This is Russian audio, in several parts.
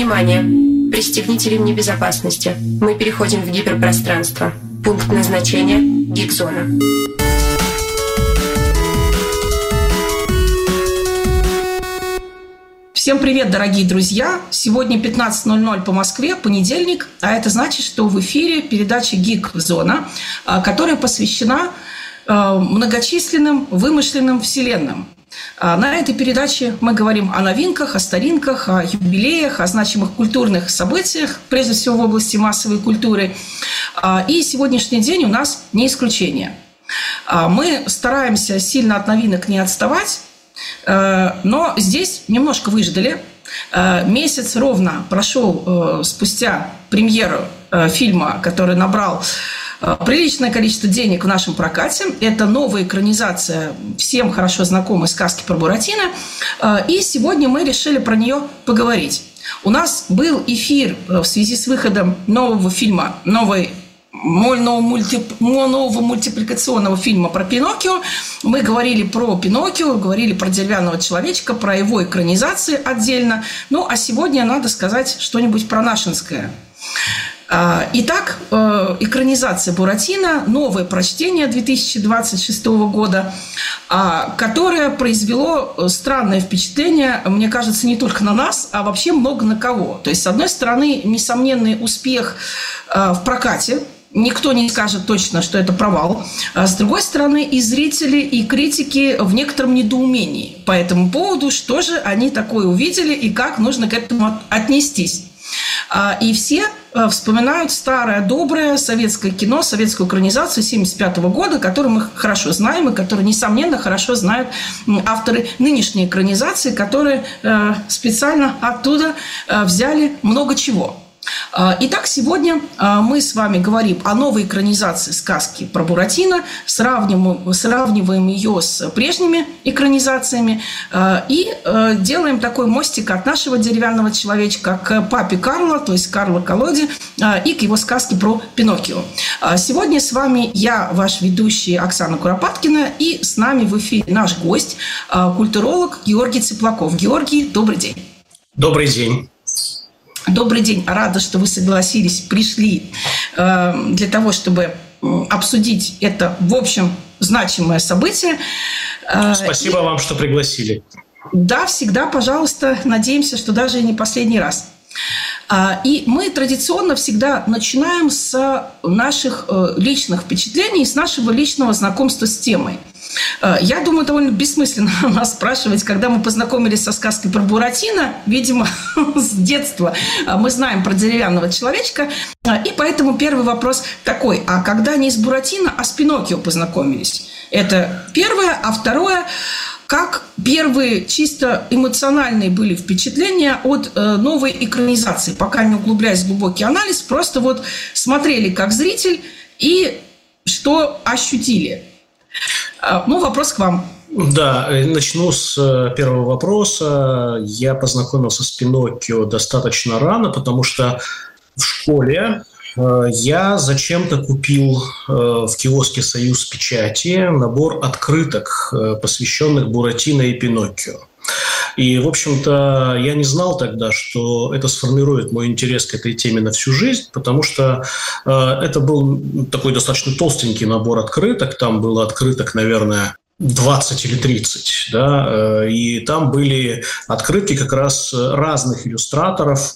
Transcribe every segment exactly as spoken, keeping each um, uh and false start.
Внимание! Пристегните ремни безопасности. Мы переходим в гиперпространство. Пункт назначения – Гиг-зона. Всем привет, дорогие друзья! Сегодня пятнадцать ноль ноль по Москве, понедельник, а это значит, что в эфире передача «Гиг-зона», которая посвящена многочисленным вымышленным вселенным. На этой передаче мы говорим о новинках, о старинках, о юбилеях, о значимых культурных событиях, прежде всего в области массовой культуры. И сегодняшний день у нас не исключение. Мы стараемся сильно от новинок не отставать, но здесь немножко выждали. Месяц ровно прошел спустя премьеру фильма, который набрал приличное количество денег в нашем прокате. Это новая экранизация всем хорошо знакомой сказки про Буратино. И сегодня мы решили про нее поговорить. У нас был эфир в связи с выходом нового фильма, новой Нового, мульти... нового мультипликационного фильма про Пиноккио. Мы говорили про Пиноккио, говорили про деревянного человечка, про его экранизации отдельно. Ну, а сегодня надо сказать что-нибудь про нашинское. Итак, экранизация Буратино, новое прочтение две тысячи двадцать шестого года, которое произвело странное впечатление, мне кажется, не только на нас, а вообще много на кого. То есть, с одной стороны, несомненный успех в прокате. Никто не скажет точно, что это провал. А с другой стороны, и зрители, и критики в некотором недоумении по этому поводу, что же они такое увидели и как нужно к этому отнестись. И все вспоминают старое, доброе советское кино, советскую экранизацию семьдесят пятого года, которую мы хорошо знаем и которую, несомненно, хорошо знают авторы нынешней экранизации, которые специально оттуда взяли много чего. Итак, сегодня мы с вами говорим о новой экранизации сказки про Буратино, сравниваем, сравниваем ее с прежними экранизациями и делаем такой мостик от нашего деревянного человечка к папе Карло, то есть Карло Колоде, и к его сказке про Пиноккио. Сегодня с вами я, ваш ведущий Оксана Куропаткина, и с нами в эфире наш гость, культуролог Георгий Цыплаков. Георгий, добрый день. Добрый день. Добрый день. Рада, что вы согласились, пришли э, для того, чтобы обсудить это, в общем, значимое событие. Э, Спасибо и... вам, что пригласили. Да, всегда, пожалуйста. Надеемся, что даже и не последний раз. И мы традиционно всегда начинаем с наших личных впечатлений, с нашего личного знакомства с темой. Я думаю, довольно бессмысленно нас спрашивать, когда мы познакомились со сказкой про Буратино. Видимо, с детства мы знаем про деревянного человечка. И поэтому первый вопрос такой. А когда не с Буратино, а с Пиноккио познакомились? Это первое. А второе... Как первые чисто эмоциональные были впечатления от э, новой экранизации? Пока не углубляясь в глубокий анализ, просто вот смотрели как зритель и что ощутили. Э, ну, вопрос к вам. Да, начну с первого вопроса. Я познакомился с Пиноккио достаточно рано, потому что в школе я зачем-то купил в киоске «Союз печати» набор открыток, посвященных Буратино и Пиноккио. И, в общем-то, я не знал тогда, что это сформирует мой интерес к этой теме на всю жизнь, потому что это был такой достаточно толстенький набор открыток. Там было открыток, наверное, двадцать или тридцать, да, и там были открытки как раз разных иллюстраторов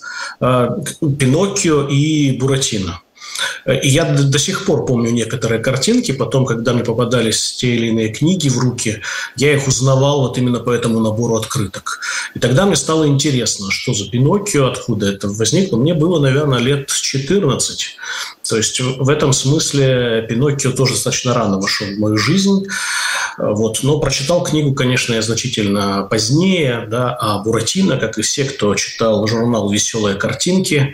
Пиноккио и Буратино. И я до сих пор помню некоторые картинки, потом, когда мне попадались те или иные книги в руки, я их узнавал вот именно по этому набору открыток. И тогда мне стало интересно, что за Пиноккио, откуда это возникло. Мне было, наверное, лет четырнадцать. То есть в этом смысле Пиноккио тоже достаточно рано вошел в мою жизнь. Вот. Но прочитал книгу, конечно, я значительно позднее, да, а Буратино, как и все, кто читал журнал «Веселые картинки»,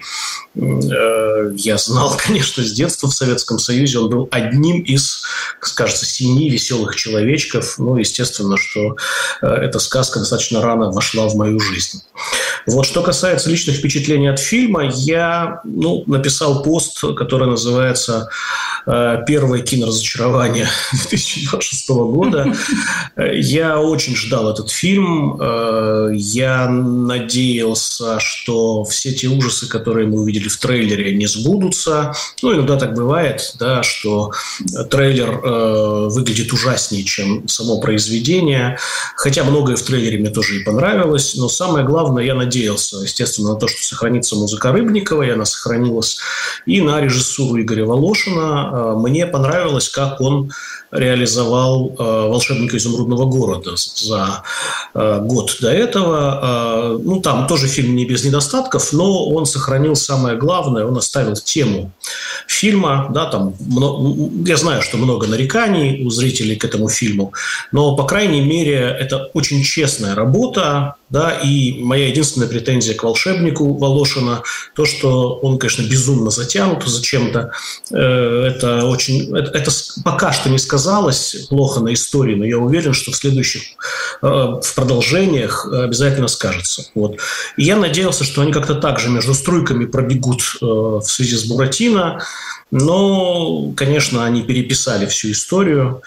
я знал, конечно, с детства в Советском Союзе. Он был одним из, кажется, семи веселых человечков. Ну, естественно, что эта сказка достаточно рано вошла в мою жизнь. Вот, что касается личных впечатлений от фильма, я ну, написал пост, который называется первое киноразочарование две тысячи двадцать шестого года. Я очень ждал этот фильм. Я надеялся, что все те ужасы, которые мы увидели в трейлере, не сбудутся. Ну, иногда так бывает, да, что трейлер э, выглядит ужаснее, чем само произведение. Хотя многое в трейлере мне тоже и понравилось. Но самое главное, я надеялся, естественно, на то, что сохранится музыка Рыбникова, и она сохранилась, и на режиссуру Игоря Волошина. Мне понравилось, как он реализовал «Волшебника изумрудного города» за год до этого. Ну, там тоже фильм не без недостатков, но он сохранил самое главное, он оставил тему фильма. Да, там много, я знаю, что много нареканий у зрителей к этому фильму, но, по крайней мере, это очень честная работа. Да, и моя единственная претензия к «Волшебнику» Волошина то, что он, конечно, безумно затянут зачем-то. Это очень, это, это пока что не сказалось плохо на истории, но я уверен, что в следующих, в продолжениях обязательно скажется. Вот. И я надеялся, что они как-то так же между струйками пробегут в связи с «Буратино». Но, конечно, они переписали всю историю,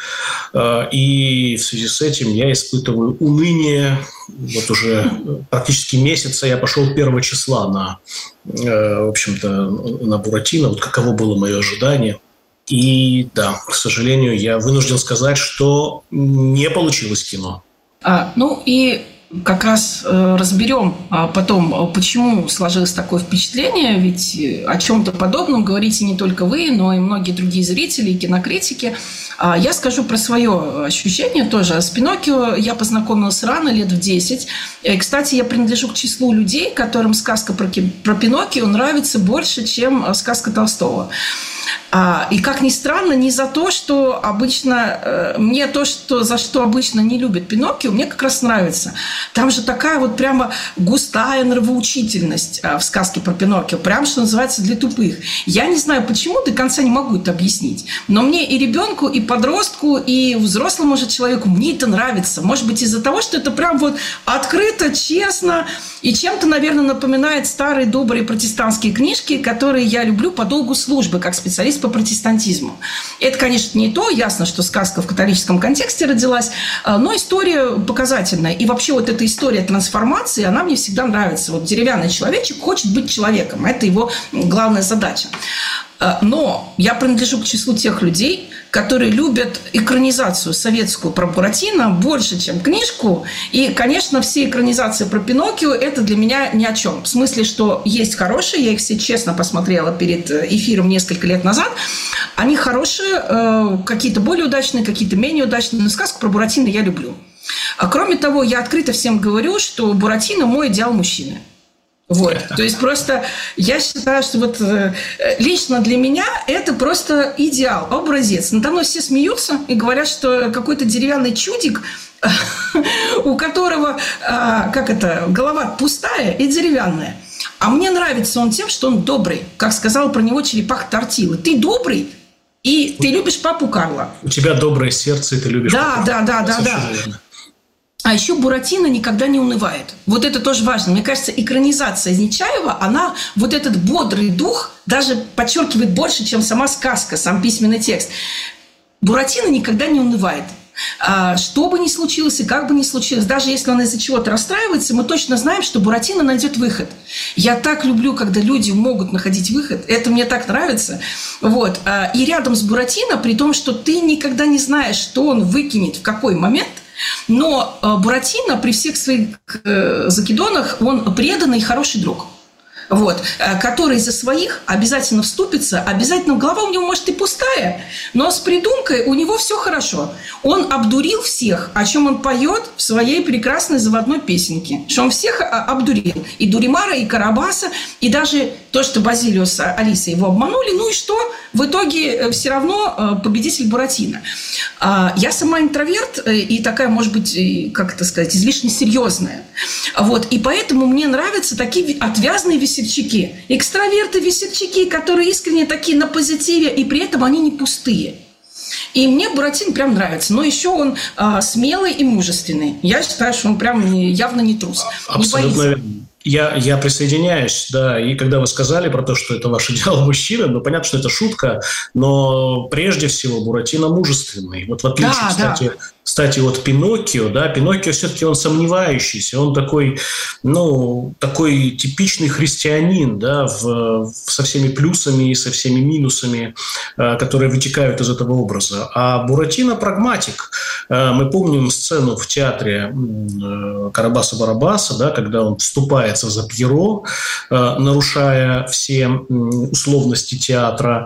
и в связи с этим я испытываю уныние. Вот уже практически месяца я пошел первого числа на, в общем-то, на «Буратино». Вот каково было мое ожидание. И да, к сожалению, я вынужден сказать, что не получилось кино. А, ну и как раз э, разберем а потом, почему сложилось такое впечатление, ведь о чем-то подобном говорите не только вы, но и многие другие зрители и кинокритики. А я скажу про свое ощущение тоже. С «Пиноккио» я познакомилась рано, лет в десять. И, кстати, я принадлежу к числу людей, которым сказка про, про Пиноккио нравится больше, чем сказка Толстого. И, как ни странно, не за то, что обычно... Мне то, что, за что обычно не любят Пиноккио, мне как раз нравится. Там же такая вот прямо густая нравоучительность в сказке про Пиноккио. Прям, что называется, для тупых. Я не знаю, почему, до конца не могу это объяснить. Но мне и ребенку, и подростку, и взрослому же человеку мне это нравится. Может быть, из-за того, что это прям вот открыто, честно. И чем-то, наверное, напоминает старые добрые протестантские книжки, которые я люблю по долгу службы, как специалист по протестантизму. Это, конечно, не то. Ясно, что сказка в католическом контексте родилась, но история показательная. И вообще вот эта история трансформации, она мне всегда нравится. Вот деревянный человечек хочет быть человеком. Это его главная задача. Но я принадлежу к числу тех людей, которые любят экранизацию советскую про Буратино больше, чем книжку. И, конечно, все экранизации про Пиноккио – это для меня ни о чем. В смысле, что есть хорошие, я их все честно посмотрела перед эфиром несколько лет назад. Они хорошие, какие-то более удачные, какие-то менее удачные. Но сказку про Буратино я люблю. А кроме того, я открыто всем говорю, что Буратино – мой идеал мужчины. Вот. То есть просто я считаю, что вот э, лично для меня это просто идеал, образец. Надо мной все смеются и говорят, что какой-то деревянный чудик, у которого, как это, голова пустая и деревянная. А мне нравится он тем, что он добрый. Как сказал про него черепаха Тортилла. Ты добрый, и ты любишь папу Карла. У тебя доброе сердце, и ты любишь да, папу Да, да, да, да, да. А еще Буратино никогда не унывает. Вот это тоже важно. Мне кажется, экранизация Нечаева, она вот этот бодрый дух даже подчеркивает больше, чем сама сказка, сам письменный текст. Буратино никогда не унывает. Что бы ни случилось и как бы ни случилось, даже если он из-за чего-то расстраивается, мы точно знаем, что Буратино найдет выход. Я так люблю, когда люди могут находить выход. Это мне так нравится. Вот. И рядом с Буратино, при том, что ты никогда не знаешь, что он выкинет в какой момент, но Буратино при всех своих закидонах, он преданный и хороший друг. Вот, который за своих обязательно вступится, обязательно голова у него может и пустая, но с придумкой у него все хорошо. Он обдурил всех, о чем он поет в своей прекрасной заводной песенке, что он всех обдурил. И Дуримара, и Карабаса, и даже то, что Базилио с Алисой его обманули, ну и что? В итоге все равно победитель Буратино. Я сама интроверт и такая, может быть, как это сказать, излишне серьезная. Вот, и поэтому мне нравятся такие отвязные весельчаки. Экстраверты-весельчаки, которые искренне такие на позитиве, и при этом они не пустые. И мне Буратино прям нравится. Но еще он а, смелый и мужественный. Я считаю, что он прям явно не трус. Абсолютно верно. Я, я присоединяюсь, да, и когда вы сказали про то, что это ваш идеал мужчина, ну, понятно, что это шутка, но прежде всего Буратино мужественный. Вот в отличие, да, кстати, да. кстати, от Пиноккио, да, Пиноккио все-таки он сомневающийся, он такой, ну, такой типичный христианин, да, в, со всеми плюсами и со всеми минусами, которые вытекают из этого образа. А Буратино прагматик. Мы помним сцену в театре Карабаса-Барабаса, да, когда он вступает за Пьеро, нарушая все условности театра.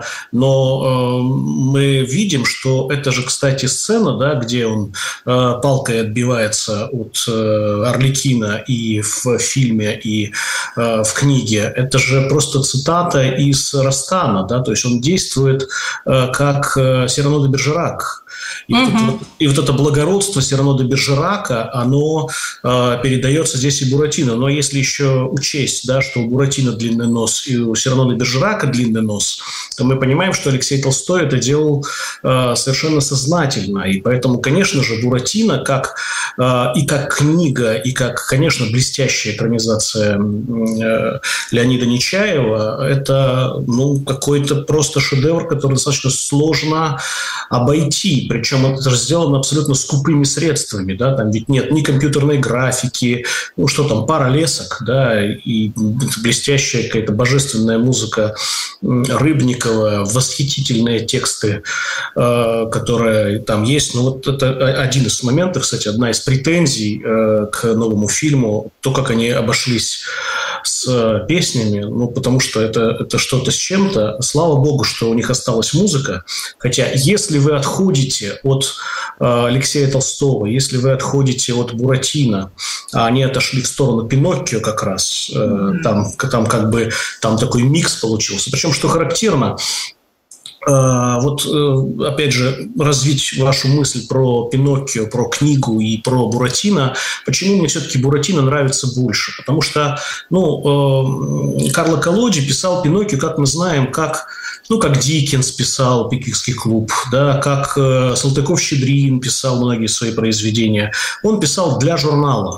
Но мы видим, что это же, кстати, сцена, да, где он палкой отбивается от Арлекина и в фильме, и в книге. Это же просто цитата из Ростана, да, то есть он действует как Сирано де Бержерак. И, угу. вот, и вот это благородство Сирано де Бержерака, оно э, передается здесь и Буратино. Но если еще учесть, да, что у Буратино длинный нос и у Сирано де Бержерака длинный нос, то мы понимаем, что Алексей Толстой это делал э, совершенно сознательно. И поэтому, конечно же, Буратино как, э, и как книга, и как, конечно, блестящая экранизация э, Леонида Нечаева, это, ну, какой-то просто шедевр, который достаточно сложно обойти. Причем это же сделано абсолютно скупыми средствами, да, там ведь нет ни компьютерной графики, ну что там, пара лесок, да, и блестящая какая-то божественная музыка Рыбникова, восхитительные тексты, э, которые там есть. Ну вот это один из моментов, кстати, одна из претензий э, к новому фильму, то, как они обошлись с песнями, ну, потому что это, это что-то с чем-то. Слава богу, что у них осталась музыка. Хотя, если вы отходите от э, Алексея Толстого, если вы отходите от Буратино, а они отошли в сторону Пиноккио как раз, э, mm-hmm. там, там как бы там такой микс получился. Причем, что характерно, вот, опять же, развить вашу мысль про Пиноккио, про книгу и про Буратино. Почему мне все-таки Буратино нравится больше? Потому что, ну, Карло Коллоди писал Пиноккио, как мы знаем, как, ну, как Диккенс писал «Пиквикский клуб», да, как Салтыков-Щедрин писал многие свои произведения. Он писал для журнала.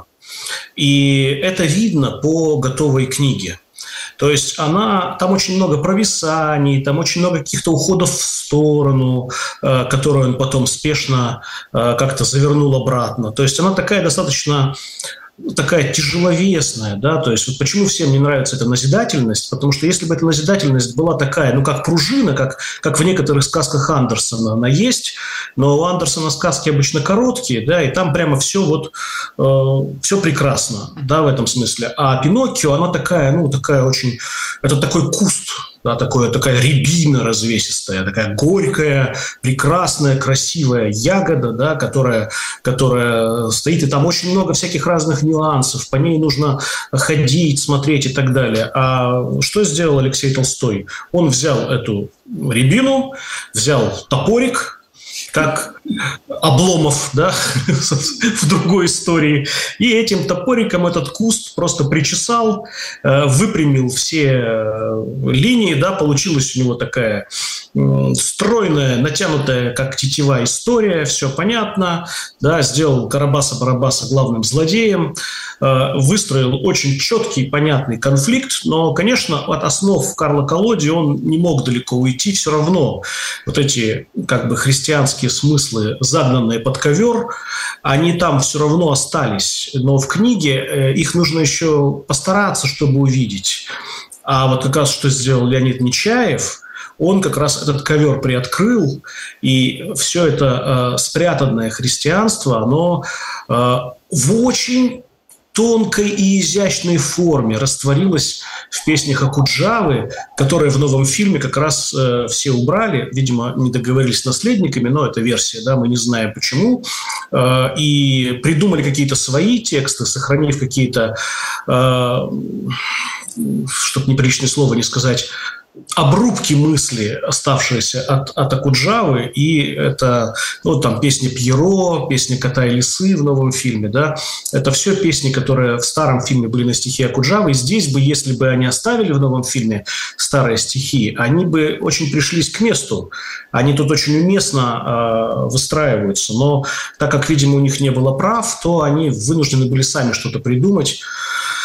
И это видно по готовой книге. То есть она, там очень много провисаний, там очень много каких-то уходов в сторону, э, которые он потом спешно э, как-то завернул обратно. То есть она такая достаточно такая тяжеловесная, да, то есть вот почему всем не нравится эта назидательность, потому что если бы эта назидательность была такая, ну, как пружина, как, как в некоторых сказках Андерсона она есть, но у Андерсона сказки обычно короткие, да, и там прямо все вот, э, все прекрасно, да, в этом смысле, а Пиноккио, она такая, ну, такая очень, это такой куст, да, такое, такая рябина развесистая, такая горькая, прекрасная, красивая ягода, да, которая, которая стоит, и там очень много всяких разных нюансов, по ней нужно ходить, смотреть и так далее. А что сделал Алексей Толстой? Он взял эту рябину, взял топорик, как Обломов, да, в другой истории. И этим топориком этот куст просто причесал, выпрямил все линии, да, получилась у него такая стройная, натянутая, как тетива история, все понятно, да, сделал Карабаса-Барабаса главным злодеем, выстроил очень четкий, понятный конфликт, но, конечно, от основ Карло Коллоди он не мог далеко уйти, все равно вот эти, как бы, христианские смыслы, загнанные под ковер, они там все равно остались, но в книге их нужно еще постараться, чтобы увидеть. А вот как раз что сделал Леонид Нечаев, он как раз этот ковер приоткрыл, и все это э, спрятанное христианство, оно э, в очень тонкой и изящной форме растворилось в песнях Окуджавы, которые в новом фильме как раз э, все убрали. Видимо, не договорились с наследниками, но это версия, да, мы не знаем почему. Э, и придумали какие-то свои тексты, сохранив какие-то, э, чтобы неприличное слово не сказать, обрубки мысли, оставшиеся от, от Окуджавы, и это, ну, там, песня Пьеро, песня «Кота и лисы» в новом фильме, да, это все песни, которые в старом фильме были на стихи Окуджавы, и здесь бы, если бы они оставили в новом фильме старые стихи, они бы очень пришлись к месту, они тут очень уместно э, выстраиваются, но так как, видимо, у них не было прав, то они вынуждены были сами что-то придумать.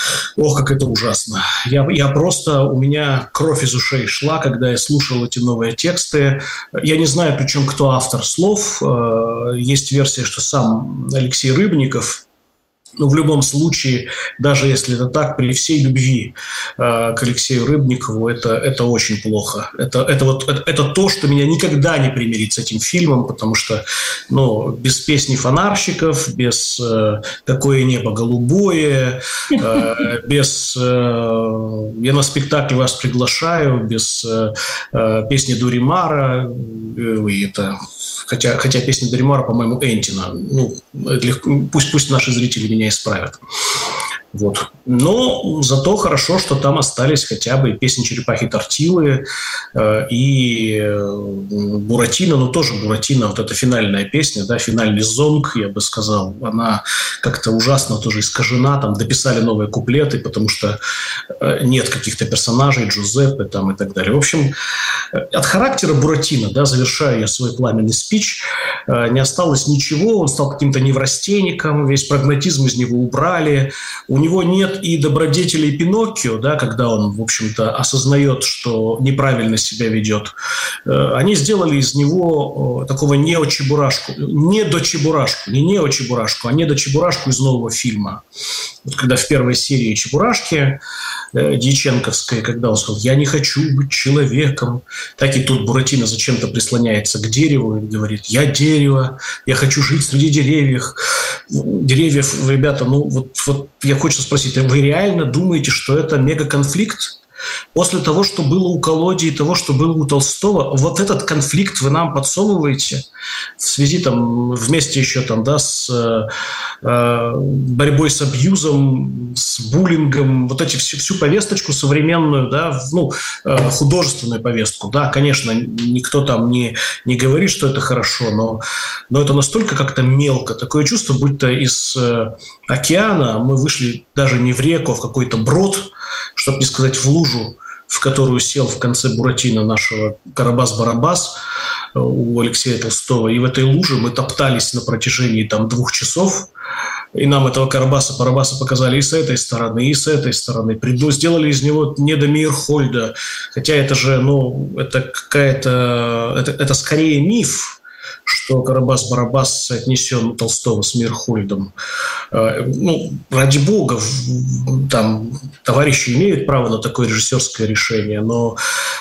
Ох, как это ужасно. Я, я просто, у меня кровь из ушей шла, когда я слушал эти новые тексты. Я не знаю, причем кто автор слов. Есть версия, что сам Алексей Рыбников. Но в любом случае, даже если это так, при всей любви э, к Алексею Рыбникову, это, это очень плохо. Это, это, вот, это, это то, что меня никогда не примирит с этим фильмом, потому что ну, без песни фонарщиков, без э, «Какое небо голубое», э, без э, «Я на спектакль вас приглашаю», без э, песни Дуримара, э, это, хотя, хотя песня Дуримара, по-моему, Энтина. Ну, пусть, пусть наши зрители меня исправят. Вот. Но зато хорошо, что там остались хотя бы песни «Черепахи Тортилы» э, и э, «Буратино», ну тоже «Буратино», вот эта финальная песня, да, финальный зонг, я бы сказал, она как-то ужасно тоже искажена, там дописали новые куплеты, потому что э, нет каких-то персонажей, Джузеппе там и так далее. В общем, от характера Буратино, да, завершаю я свой пламенный спич, э, не осталось ничего, он стал каким-то неврастенником, весь прагматизм из него убрали. У него нет и добродетелей Пиноккио, да, когда он, в общем-то, осознает, что неправильно себя ведет. Они сделали из него такого нео-чебурашку, недо-чебурашку, не нео-чебурашку, а недо-чебурашку из нового фильма. Вот когда в первой серии «Чебурашки» дьяченковской, когда он сказал «я не хочу быть человеком», так и тут Буратино зачем-то прислоняется к дереву и говорит «я дерево, я хочу жить среди деревьев». Деревьев, ребята, ну вот, вот я хочу спросить, вы реально думаете, что это мегаконфликт? После того, что было у Колоди и того, что было у Толстого, вот этот конфликт вы нам подсовываете в связи там вместе еще там, да, с э, борьбой с абьюзом, с буллингом, вот эти всю, всю повесточку современную, да, ну, э, художественную повестку. Да, конечно, никто там не, не говорит, что это хорошо, но, но это настолько как-то мелко. Такое чувство, будто из э, океана мы вышли даже не в реку, а в какой-то брод, чтобы не сказать в лужу, в которую сел в конце Буратино нашего Карабас-Барабас у Алексея Толстого. И в этой луже мы топтались на протяжении там, двух часов. И нам этого Карабаса-Барабаса показали и с этой стороны, и с этой стороны. Приду, сделали из него недо Мейерхольда. Хотя это же, ну, это какая-то... Это, это скорее миф, что Карабас-Барабас соотнесен Толстого с Мейерхольдом. Ну, ради бога, там товарищи имеют право на такое режиссерское решение, но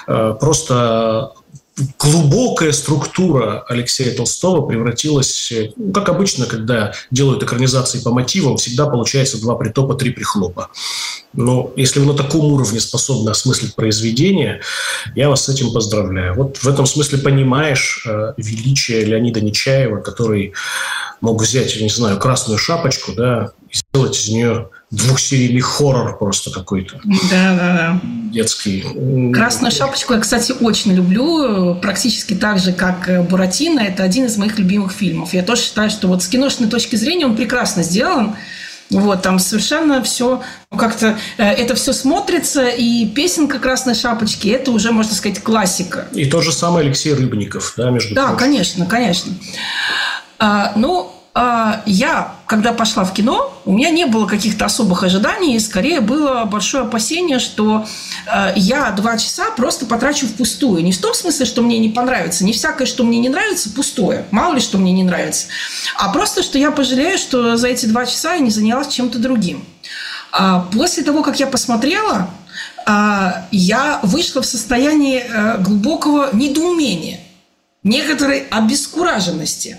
просто глубокая структура Алексея Толстого превратилась, ну, как обычно, когда делают экранизации по мотивам, всегда получается два притопа, три прихлопа. Но если вы на таком уровне способны осмыслить произведение, я вас с этим поздравляю. Вот в этом смысле понимаешь э, величие Леонида Нечаева, который мог взять, я не знаю, «Красную шапочку», да, и сделать из нее двухсерийный хоррор просто какой-то. Да, да, да. Детский. «Красную шапочку» я, кстати, очень люблю. Практически так же, как «Буратино». Это один из моих любимых фильмов. Я тоже считаю, что вот с киношной точки зрения он прекрасно сделан. Вот, там совершенно все как-то это все смотрится, и песенка «Красной шапочки» это уже, можно сказать, классика. И тот же самый Алексей Рыбников, да, между да, прочим. Да, конечно, конечно. А, ну, а, я, когда пошла в кино, у меня не было каких-то особых ожиданий, скорее было большое опасение, что а, я два часа просто потрачу впустую. Не в том смысле, что мне не понравится, не всякое, что мне не нравится, пустое. Мало ли, что мне не нравится. А просто, что я пожалею, что за эти два часа я не занялась чем-то другим. А, после того, как я посмотрела, а, я вышла в состояние а, глубокого недоумения, некоторой обескураженности.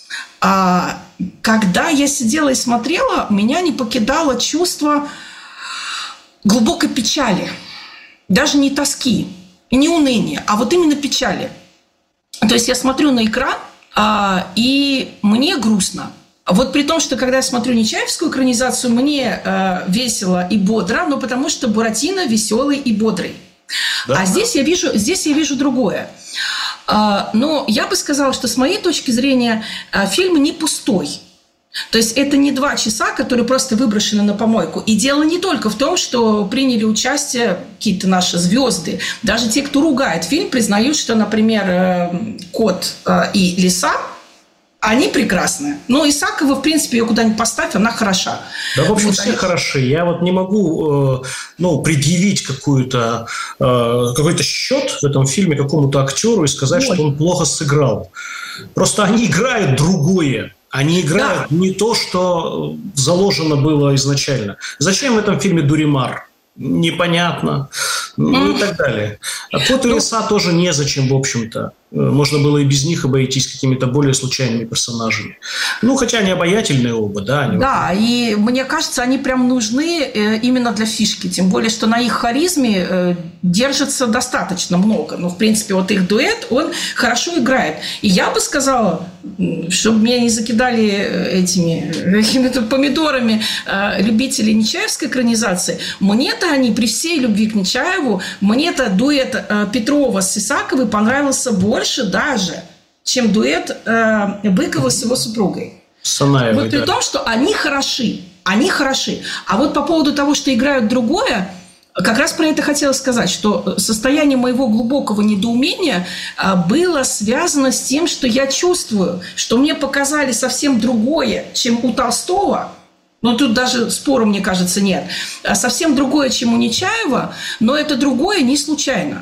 А когда я сидела и смотрела, меня не покидало чувство глубокой печали. Даже не тоски и не уныния, а вот именно печали. То есть я смотрю на экран, а, и мне грустно. Вот при том, что когда я смотрю нечаевскую экранизацию, мне а, весело и бодро, но потому что Буратино веселый и бодрый. Да. А здесь я вижу, здесь я вижу другое. Но я бы сказала, что с моей точки зрения фильм не пустой. То есть это не два часа, которые просто выброшены на помойку. И дело не только в том, что приняли участие какие-то наши звезды. Даже те, кто ругает фильм, признают, что, например, «Кот и лиса», Они прекрасны. Но Исакова, в принципе, ее куда-нибудь поставь, она хороша. Да, в общем, вот все они... хороши. Я вот не могу э, ну, предъявить какую-то, э, какой-то счет в этом фильме какому-то актеру и сказать, Ой. что он плохо сыграл. Просто они играют другое. Они играют да. не то, что заложено было изначально. Зачем в этом фильме Дуримар? Непонятно. Ну mm. и так далее. А Кот и Лиса ну, тоже незачем, в общем-то. Можно было и без них обойтись какими-то более случайными персонажами. Ну, хотя они обаятельные оба, да. Они да, вот... и мне кажется, они прям нужны именно для фишки. Тем более, что на их харизме держится достаточно много. Ну, в принципе, вот их дуэт, он хорошо играет. И я бы сказала, чтобы меня не закидали этими какими-то помидорами любители Нечаевской экранизации, мне-то они при всей любви к Нечаеву, мне-то дуэт Петрова с Исаковой понравился больше даже, чем дуэт э, Быкова с его супругой. Санаевой, вот при да. том, что они хороши, они хороши. А вот по поводу того, что играют другое, как раз про это хотела сказать, что состояние моего глубокого недоумения было связано с тем, что я чувствую, что мне показали совсем другое, чем у Толстого. Но тут даже спора, мне кажется, нет. Совсем другое, чем у Нечаева, но это другое не случайно.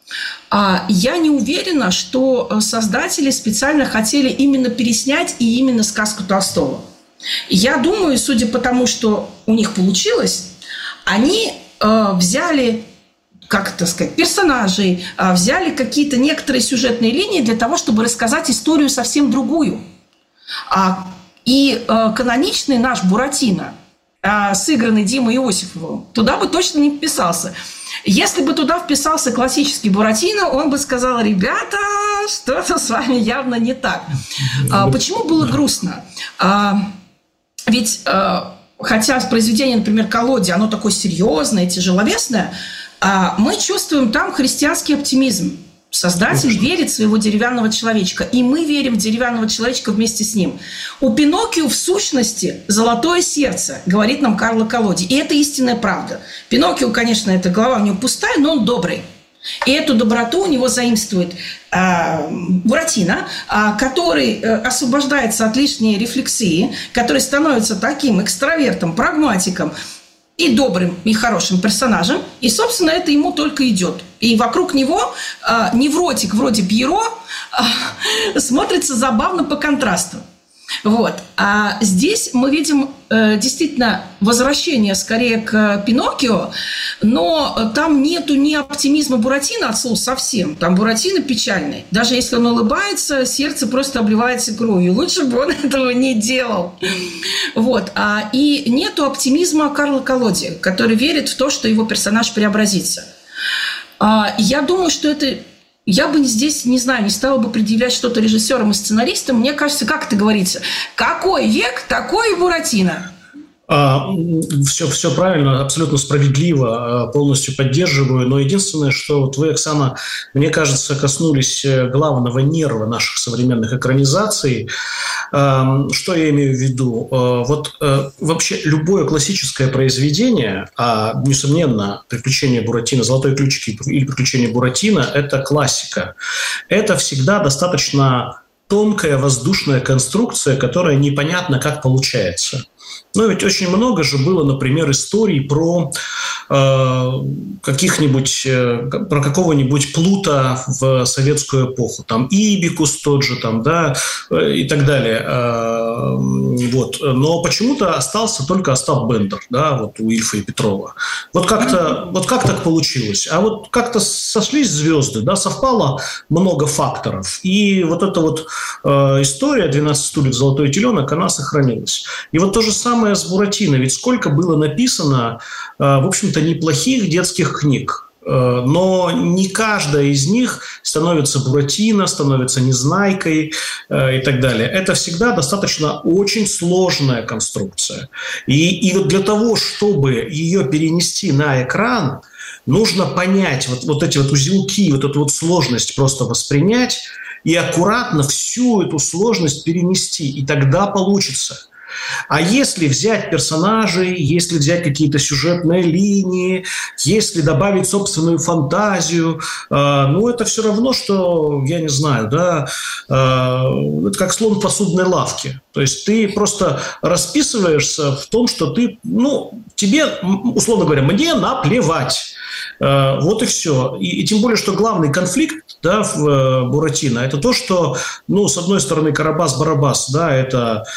Я не уверена, что создатели специально хотели именно переснять и именно сказку Толстого. Я думаю, судя по тому, что у них получилось, они э, взяли, как это сказать, персонажей, э, взяли какие-то некоторые сюжетные линии для того, чтобы рассказать историю совсем другую. А, и э, каноничный наш Буратино, э, сыгранный Димой Иосифовым, туда бы точно не вписался. Если бы туда вписался классический Буратино, он бы сказал: ребята, что-то с вами явно не так. А, почему было грустно? А, ведь, а, хотя произведение, например, «Колоде», оно такое серьезное, тяжеловесное, а, мы чувствуем там христианский оптимизм. Создатель Конечно. верит в своего деревянного человечка, и мы верим в деревянного человечка вместе с ним. У Пиноккио в сущности золотое сердце, говорит нам Карло Колоди, и это истинная правда. Пиноккио, конечно, это голова у него пустая, но он добрый. И эту доброту у него заимствует э, Буратино, э, который э, освобождается от лишней рефлексии, который становится таким экстравертом, прагматиком, и добрым, и хорошим персонажем. И, собственно, это ему только идет. И вокруг него э, невротик вроде Пьеро э, смотрится забавно по контрасту. Вот. А здесь мы видим э, действительно возвращение скорее к Пиноккио, но там нету ни оптимизма Буратино от слова совсем. Там Буратино печальный. Даже если он улыбается, сердце просто обливается кровью. Лучше бы он этого не делал. Вот. А, и нету оптимизма Карло Колоди, который верит в то, что его персонаж преобразится. А, я думаю, что это... Я бы здесь, не знаю, не стала бы предъявлять что-то режиссерам и сценаристам. Мне кажется, как это говорится, какой век, такой и Буратино. А, все, все правильно, абсолютно справедливо, полностью поддерживаю. Но единственное, что вот вы, Оксана, мне кажется, коснулись главного нерва наших современных экранизаций. Что я имею в виду? Вот вообще любое классическое произведение, а несомненно, «Приключения Буратино», «Золотой ключик» или «Приключения Буратино» – это классика. Это всегда достаточно тонкая воздушная конструкция, которая непонятно как получается. Но ведь очень много же было, например, историй про э, каких-нибудь, э, про какого-нибудь Плута в советскую эпоху, там Ибикус тот же, там, да, э, и так далее. Э, вот. Но почему-то остался только Остап Бендер, да, вот у Ильфа и Петрова. Вот как-то, вот как так получилось? А вот как-то сошлись звезды, да, совпало много факторов, и вот эта вот э, история «двенадцать стульев, золотой теленок», она сохранилась. И вот то же самое с Буратино. Ведь сколько было написано, в общем-то, неплохих детских книг. Но не каждая из них становится Буратино, становится Незнайкой и так далее. Это всегда достаточно очень сложная конструкция. И, и вот для того, чтобы ее перенести на экран, нужно понять вот, вот эти вот узелки, вот эту вот сложность просто воспринять и аккуратно всю эту сложность перенести. И тогда получится. А если взять персонажей, если взять какие-то сюжетные линии, если добавить собственную фантазию, э, ну, это все равно, что, я не знаю, да, э, это как слон в посудной лавке. То есть ты просто расписываешься в том, что ты, ну, тебе, условно говоря, мне наплевать. Э, вот и все. И, и тем более, что главный конфликт, да, в э, Буратино, это то, что, ну, с одной стороны, Карабас-Барабас, да, это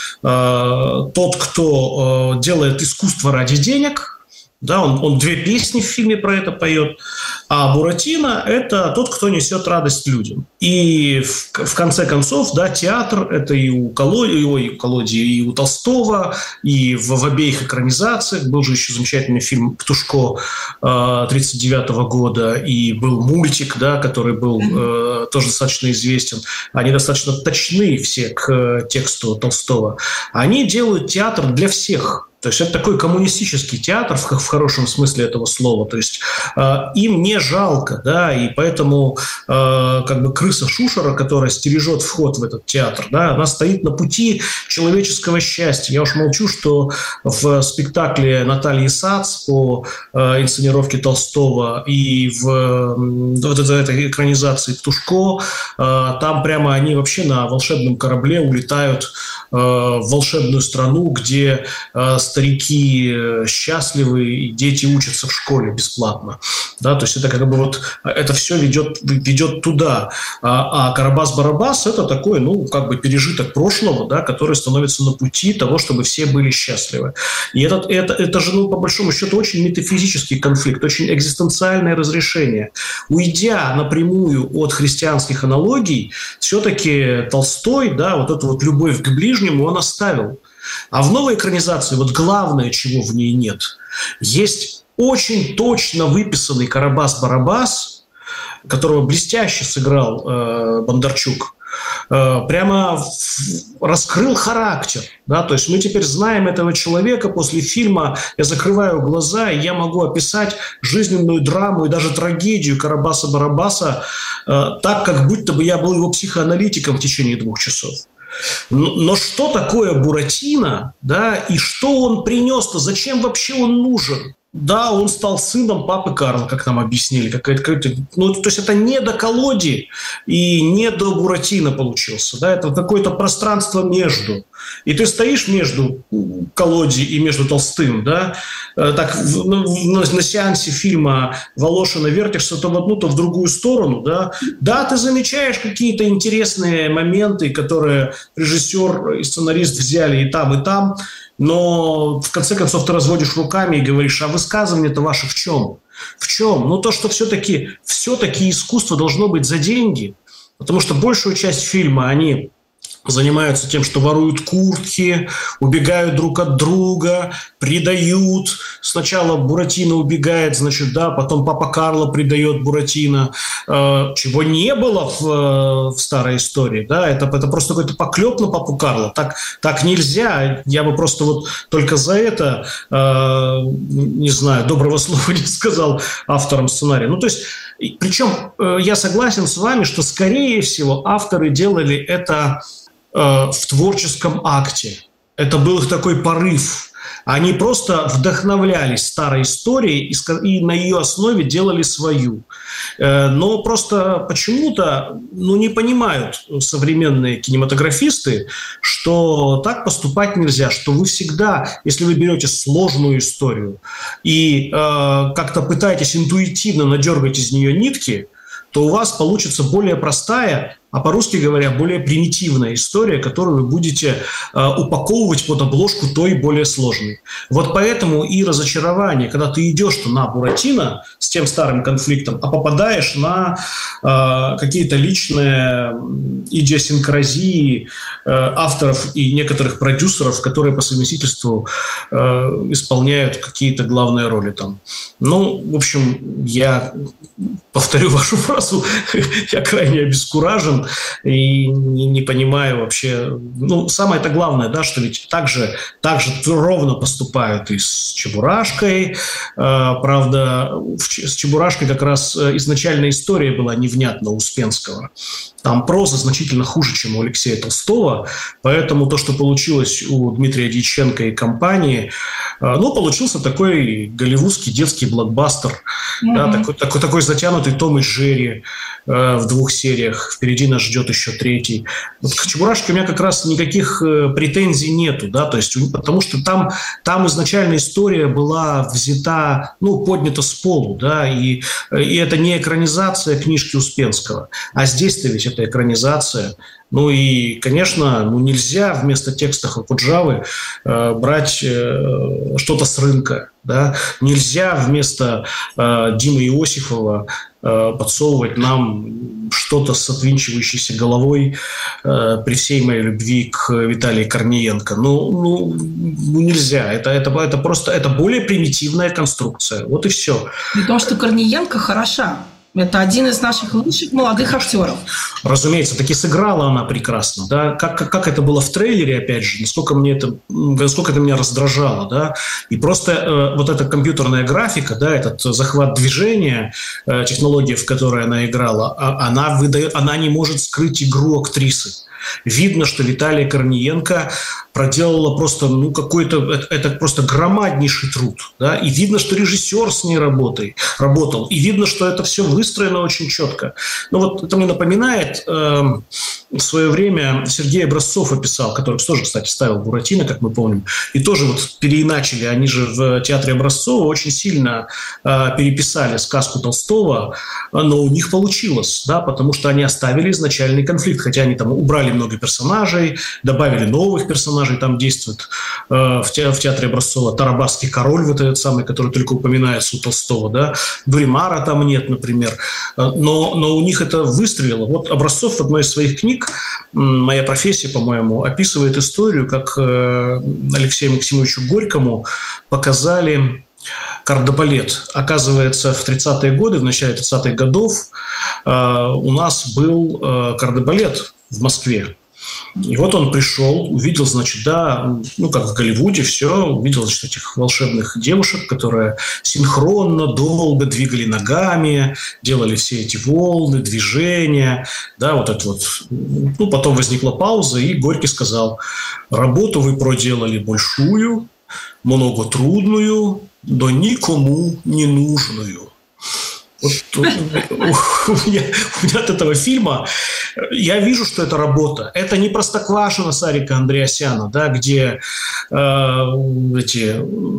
э, тот, кто э, делает искусство ради денег. Да, он, он две песни в фильме про это поет. А Буратино – это тот, кто несет радость людям. И в, в конце концов, да, театр – это и у Колоди, ой, у Колоди, и у Толстого, и в, в обеих экранизациях. Был же еще замечательный фильм «Птушко» тридцать девятого года, и был мультик, да, который был э, тоже достаточно известен. Они достаточно точны все к тексту Толстого. Они делают театр для всех. То есть это такой коммунистический театр в, в хорошем смысле этого слова. То есть э, им не жалко, да, и поэтому э, как бы крыса Шушера, которая стережет вход в этот театр, да, она стоит на пути человеческого счастья. Я уж молчу, что в спектакле Натальи Сац по э, инсценировке Толстого и в э, вот этой, этой экранизации «Птушко», э, там прямо они вообще на волшебном корабле улетают э, в волшебную страну, где э, старики счастливы, и дети учатся в школе бесплатно. Да, то есть это как бы вот это все ведет, ведет туда. А, а Карабас-Барабас – это такой, ну, как бы пережиток прошлого, да, который становится на пути того, чтобы все были счастливы. И это, это, это же, ну, по большому счету, очень метафизический конфликт, очень экзистенциальное разрешение. Уйдя напрямую от христианских аналогий, все-таки Толстой, да, вот эту вот любовь к ближнему он оставил. А в новой экранизации вот главное, чего в ней нет, есть очень точно выписанный Карабас-Барабас, которого блестяще сыграл э, Бондарчук, э, прямо в, раскрыл характер. Да? То есть мы теперь знаем этого человека после фильма, я закрываю глаза, и я могу описать жизненную драму и даже трагедию Карабаса-Барабаса э, так, как будто бы я был его психоаналитиком в течение двух часов. Но что такое Буратино, да, и что он принес-то, зачем вообще он нужен? Да, он стал сыном папы Карла, как нам объяснили. Какая-то, какая-то, ну, то есть это не до Колоди и не до Буратино получился. Да, это какое-то пространство между. И ты стоишь между Колоди и между Толстым. Да, так на, на сеансе фильма Волошина вертишься то в одну, то в другую сторону. Да, да, ты замечаешь какие-то интересные моменты, которые режиссер и сценарист взяли и там, и там. Но в конце концов ты разводишь руками и говоришь, а высказывание-то ваше в чем? В чем? Ну то, что все-таки, все-таки искусство должно быть за деньги, потому что большую часть фильма они занимаются тем, что воруют куртки, убегают друг от друга, предают. Сначала Буратино убегает, значит, да, потом папа Карло предает Буратино, э, чего не было в, в старой истории, да, это, это просто какой-то поклеп на папу Карло. Так, так нельзя, я бы просто вот только за это, э, не знаю, доброго слова не сказал авторам сценария. Ну, то есть, причем э, я согласен с вами, что, скорее всего, авторы делали это в творческом акте. Это был их такой порыв. Они просто вдохновлялись старой историей и на ее основе делали свою. Но просто почему-то ну, не понимают современные кинематографисты, что так поступать нельзя, что вы всегда, если вы берете сложную историю и э, как-то пытаетесь интуитивно надергать из нее нитки, то у вас получится более простая, а по-русски говоря, более примитивная история, которую вы будете э, упаковывать под обложку той более сложной. Вот поэтому и разочарование, когда ты идешь на Буратино с тем старым конфликтом, а попадаешь на э, какие-то личные идиосинкразии э, авторов и некоторых продюсеров, которые по совместительству э, исполняют какие-то главные роли там. Ну, в общем, я повторю вашу фразу, я крайне обескуражен и не, не понимаю вообще. Ну, самое-то главное, да, что ведь так же, так же ровно поступают и с Чебурашкой. Правда, с Чебурашкой как раз изначальная история была невнятна у Успенского. Там проза значительно хуже, чем у Алексея Толстого, поэтому то, что получилось у Дмитрия Дьяченко и компании, ну, получился такой голливудский детский блокбастер, mm-hmm. да, такой, такой, такой затянутый Том и Джерри э, в двух сериях. Впереди нас ждет еще третий. Вот к Чебурашке у меня как раз никаких э, претензий нету, да, то есть, потому что там, там изначально история была взята, ну, поднята с полу, да, и, и это не экранизация книжки Успенского, а здесь-то ведь это экранизация. Ну и, конечно, ну нельзя вместо текста Хокуджавы э, брать э, что-то с рынка. Да? Нельзя вместо э, Димы Иосифова э, подсовывать нам что-то с отвинчивающейся головой э, при всей моей любви к Виталию Корниенко. Ну, ну, ну нельзя. Это, это, это просто это более примитивная конструкция. Вот и все. Потому что Корниенко хороша. Это один из наших лучших молодых актеров. Разумеется, таки сыграла она прекрасно. Да? Как, как, как это было в трейлере, опять же, насколько, мне это, насколько это меня раздражало. Да? И просто э, вот эта компьютерная графика, да, этот захват движения, э, технология, в которой она играла, она, выдает, она не может скрыть игру актрисы. Видно, что Виталия Корниенко проделала просто, ну, какой-то, это, это просто громаднейший труд, да, и видно, что режиссер с ней работает, работал, и видно, что это все выстроено очень четко. Ну, вот это мне напоминает, э, в свое время Сергей Образцов описал, который тоже, кстати, ставил Буратино, как мы помним, и тоже вот переиначили, они же в театре Образцова очень сильно э, переписали сказку Толстого, но у них получилось, да, потому что они оставили изначальный конфликт, хотя они там убрали много персонажей, добавили новых персонажей, там действует э, в, те, в театре Образцова Тарабарский король, вот этот самый, который только упоминается у Толстого, да, Дуримара там нет, например, но, но у них это выстрелило. Вот Образцов в одной из своих книг, «Моя профессия», по-моему, описывает историю, как э, Алексею Максимовичу Горькому показали кардебалет. Оказывается, в тридцатые годы, в начале тридцатых годов э, у нас был э, кардебалет в Москве. И вот он пришел, увидел, значит, да, ну, как в Голливуде, все, увидел, значит, этих волшебных девушек, которые синхронно, долго двигали ногами, делали все эти волны, движения, да, вот это вот. Ну, потом возникла пауза, и Горький сказал: работу вы проделали большую, многотрудную, но никому не нужную. Вот у, меня, у меня от этого фильма я вижу, что это работа. Это не Простоквашино Сарика Андреасяна, да, где э, эти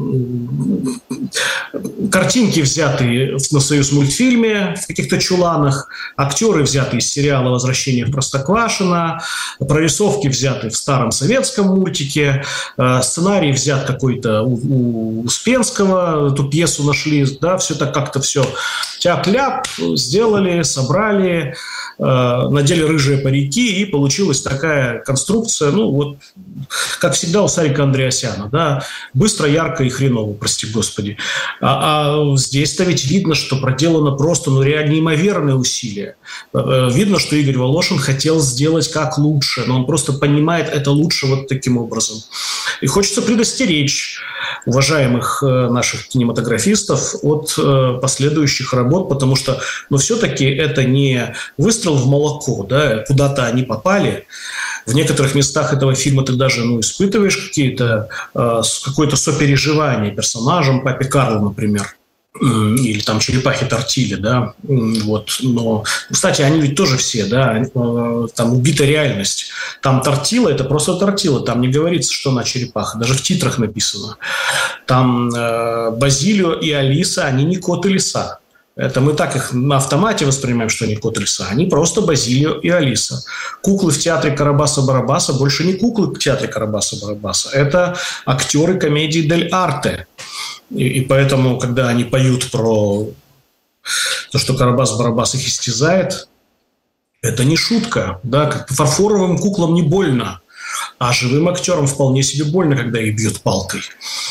картинки взяты на Союзмультфильме в каких-то чуланах, актеры взяты из сериала «Возвращение в Простоквашино», прорисовки взяты в старом советском мультике, э, сценарий взят какой-то у, у Успенского, эту пьесу нашли, да, все так как-то все тяп-ляп, сделали, собрали, э, надели рыжие парики, и получилась такая конструкция, ну, вот, как всегда у Сарика Андреасяна, да, быстро, ярко и хреново, прости господи. А, а здесь-то ведь видно, что проделано просто, ну, реально неимоверные усилия. Э, видно, что Игорь Волошин хотел сделать как лучше, но он просто понимает это лучше вот таким образом. И хочется предостеречь уважаемых э, наших кинематографистов от э, последующих работ, потому что, ну, все-таки это не выстрел в молоко, да, куда-то они попали. В некоторых местах этого фильма ты даже, ну, испытываешь какие-то, э, какое-то сопереживание персонажам, папе Карлу, например, или там черепахи Тортили, да, вот, но, кстати, они ведь тоже все, да, там убита реальность, там Тортила, это просто Тортила, там не говорится, что она черепаха, даже в титрах написано, там э, Базилио и Алиса, они не кот и лиса. Это мы так их на автомате воспринимаем, что они кот и лиса. Они просто Базилио и Алиса. Куклы в театре Карабаса-Барабаса больше не куклы в театре Карабаса-Барабаса. Это актеры комедии «Дель Арте». И, и поэтому, когда они поют про то, что Карабас-Барабас их истязает, это не шутка. Да? Как фарфоровым куклам не больно, а живым актерам вполне себе больно, когда их бьют палкой.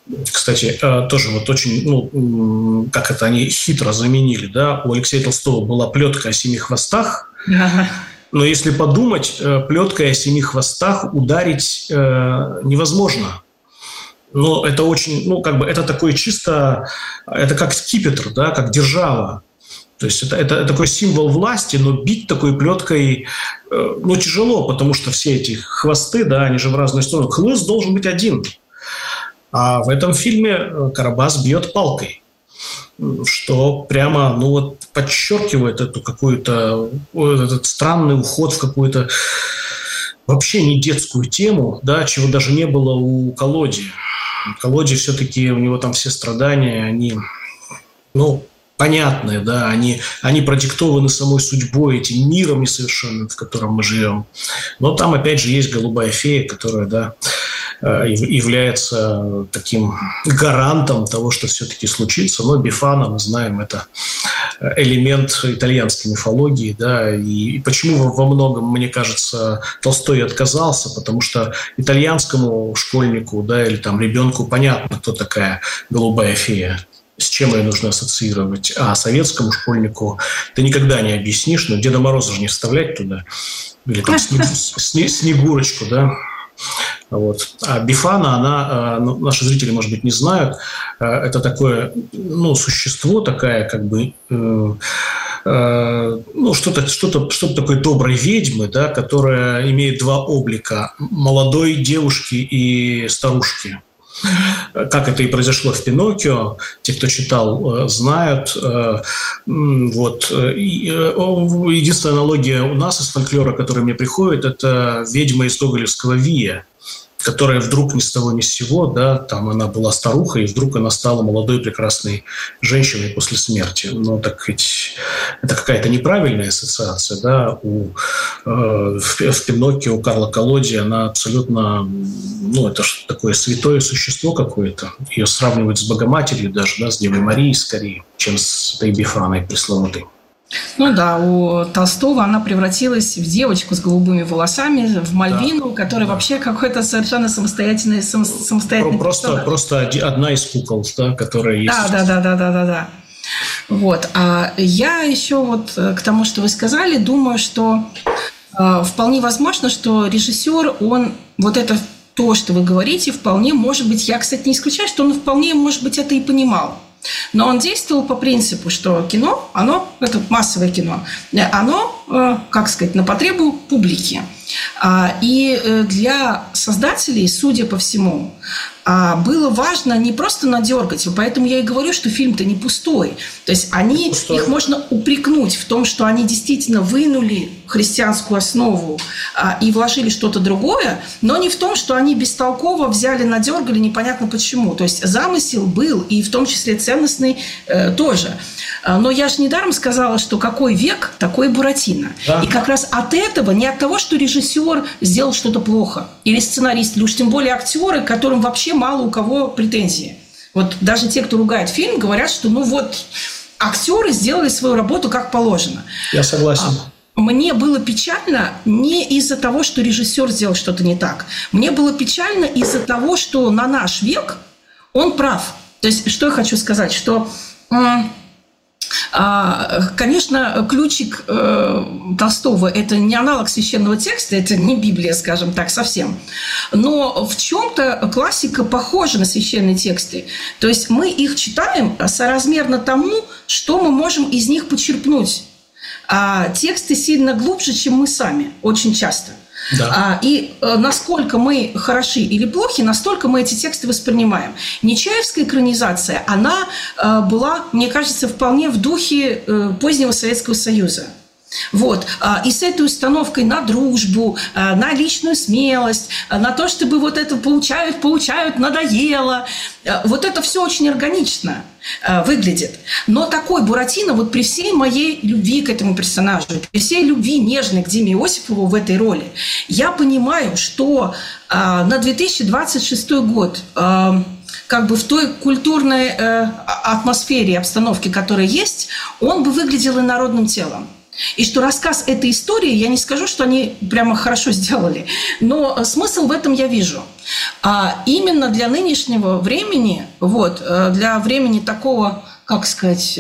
Кстати, тоже вот очень, ну, как это они хитро заменили, да, у Алексея Толстого была плетка о семи хвостах, но если подумать, плеткой о семи хвостах ударить э, невозможно. Но это очень, ну, как бы, это такое чисто, это как скипетр, да, как держава. То есть это, это, это такой символ власти, но бить такой плеткой, э, ну, тяжело, потому что все эти хвосты, да, они же в разные стороны. Хлыст должен быть один. А в этом фильме Карабас бьет палкой, что прямо, ну, вот подчеркивает эту какую-то, этот странный уход в какую-то вообще не детскую тему, да, чего даже не было у Колоди. Колоди все-таки, у него там все страдания, они, ну, понятные, да, они, они продиктованы самой судьбой, этим миром несовершенным, в котором мы живем. Но там, опять же, есть голубая фея, которая, да, является таким гарантом того, что все-таки случится. Но Бефана, мы знаем, это элемент итальянской мифологии, да, и почему во многом, мне кажется, Толстой отказался, потому что итальянскому школьнику, да, или там ребенку понятно, кто такая голубая фея, с чем ее нужно ассоциировать, а советскому школьнику ты никогда не объяснишь, но Деда Мороза же не вставлять туда, или там Снегурочку, да. Вот. А Бефана, она, ну, наши зрители, может быть, не знают, это такое, ну, существо, такая, как бы, э, э, ну, что-то, что-то, что-то такое доброй ведьмы, да, которая имеет два облика – молодой девушки и старушки. Как это и произошло в «Пиноккио», те, кто читал, знают. Вот. Единственная аналогия у нас из фольклора, которая мне приходит, это ведьма из гоголевского «Вия», которая вдруг ни с того ни с сего, да, там она была старухой, и вдруг она стала молодой прекрасной женщиной после смерти. Но так ведь это какая-то неправильная ассоциация, да, у, э, в, в «Пиноккио» у Карла Колоди она абсолютно, ну, это же такое святое существо какое-то. Ее сравнивают с Богоматерью даже, да, с Девой Марией скорее, чем с этой Бефаной пресловутой. Ну да, у Толстого она превратилась в девочку с голубыми волосами, в Мальвину, да, которая да. вообще какой-то совершенно самостоятельный, сам, самостоятельный просто, персонаж. Просто одна из кукол, да, которая есть. Да, да, да, да, да, да, да. Вот. А я еще вот к тому, что вы сказали, думаю, что э, вполне возможно, что режиссер, он вот это то, что вы говорите, вполне может быть, я, кстати, не исключаю, что он вполне, может быть, это и понимал. Но он действовал по принципу, что кино, оно, это массовое кино, оно, как сказать, на потребу публики. И для создателей, судя по всему, было важно не просто надергать, поэтому я и говорю, что фильм-то не пустой. То есть они, пустой. Их можно упрекнуть в том, что они действительно вынули христианскую основу и вложили что-то другое, но не в том, что они бестолково взяли, надергали, непонятно почему. То есть замысел был, и в том числе ценностный э, тоже. Но я же недаром сказала, что какой век, такой Буратино. Да. И как раз от этого, не от того, что режиссер сделал что-то плохо, или сценарист, или уж тем более актеры, которым вообще мало у кого претензии. Вот даже те, кто ругает фильм, говорят, что ну вот актеры сделали свою работу как положено. Я согласен. Мне было печально не из-за того, что режиссер сделал что-то не так. Мне было печально из-за того, что на наш век он прав. То есть, что я хочу сказать, что... Конечно, ключик Толстого – это не аналог священного текста, это не Библия, скажем так, совсем. Но в чем-то классика похожа на священные тексты. То есть мы их читаем соразмерно тому, что мы можем из них почерпнуть. А тексты сильно глубже, чем мы сами, очень часто. Да. И насколько мы хороши или плохи, настолько мы эти тексты воспринимаем. Нечаевская экранизация, она была, мне кажется, вполне в духе позднего Советского Союза. Вот. И с этой установкой на дружбу, на личную смелость, на то, чтобы вот это получают, получают, надоело. Вот это все очень органично выглядит. Но такой Буратино, вот при всей моей любви к этому персонажу, при всей любви нежной к Диме Иосифову в этой роли, я понимаю, что на две тысячи двадцать шестой год как бы в той культурной атмосфере и обстановке, которая есть, он бы выглядел инородным телом. И что рассказ этой истории, я не скажу, что они прямо хорошо сделали, но смысл в этом я вижу. А именно для нынешнего времени, вот, для времени такого, как сказать,